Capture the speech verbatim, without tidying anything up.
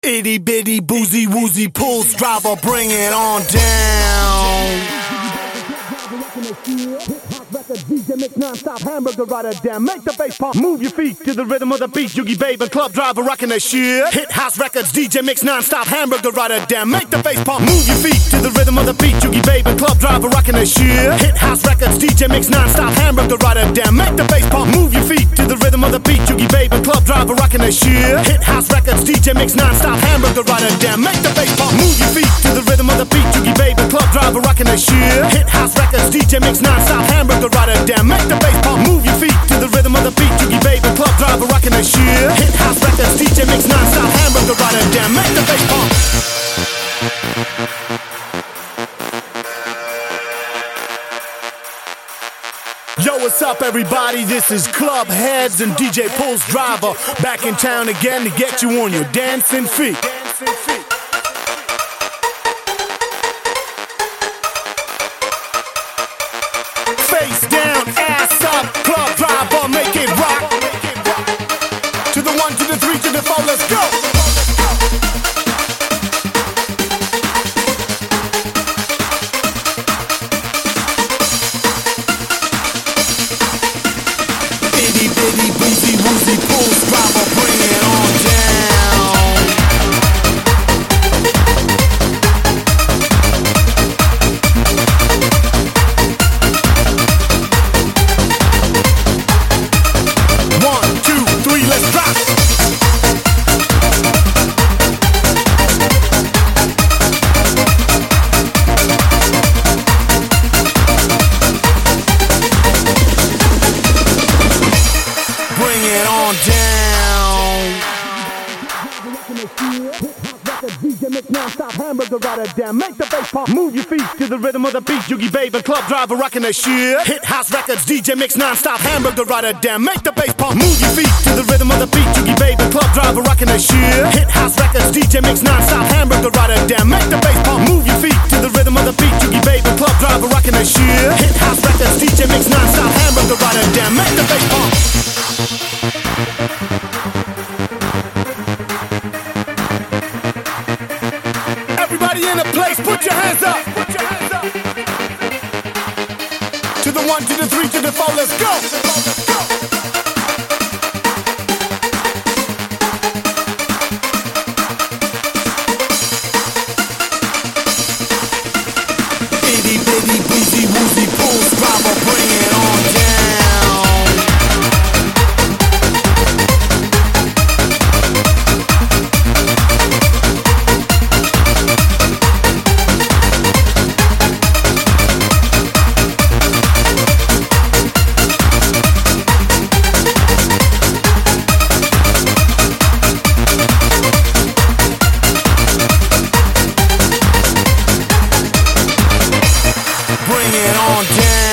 Itty bitty boozy woozy pulls driver, bring it on down. D J mix non-stop hamburger rider, damn, make the bass pump. Move your feet to the rhythm of the beat. Yugi Babe and Club Driver rocking that shit. Hit house records, D J mix non-stop hamburger rider, damn, make the bass pump. Move your feet to the rhythm of the beat. Yugi Babe and Club Driver rocking that shit. Hit house records, D J mix non-stop hamburger rider, damn, make the bass pump. Move your feet to the rhythm of the beat. Yugi Babe and Club Driver rocking that shit. Hit house records, D J mix non-stop hamburger rider, damn, make the bass pump. Move your feet to the rhythm of the beat. Yugi Babe and Club Driver rocking that shit. Hit house records, D J mix non-stop hamburger rider, damn, make the bass pump. Move your feet to the rhythm of the beat. Yugi Babe and Club Driver rocking that shit. Hit house records, D J mix non-stop hamburger rider, damn, make the bass pump. Yo, what's up everybody? This is Club Heads and D J Pulls Driver back in town again to get you on your dancing feet. Dancing feet. Face down, ass up, Club Driver, make it rock. To the one, to the three, to the four, let's go. Itty bitty boozy woozy pulls driver, bring it on down. One, two, three, let's drop. Bring it on down. D J mix non-stop hamburger rider, damn, make the bass pump. Move your feet to the rhythm of the beat. Yugi Babe and Club Driver rocking that shit. Hit house records, D J mix non-stop hamburger rider, damn, make the bass pump. Move your feet to the rhythm of the beat. Yugi Babe and Club Driver rocking that shit. Hit house records, D J mix non-stop hamburger rider, damn, make the bass pump. Move your feet to the rhythm of the beat. Yugi Babe and Club Driver rocking that shit. Hit house records, D J mix non-stop hamburger rider, damn, make the bass pump. Everybody in the place, put your hands up. Put your hands up. To the one, to the three, to the four, let's go. Let's go. Itty bitty boozy woozy pulls driver, bring it on down. Bring it on down.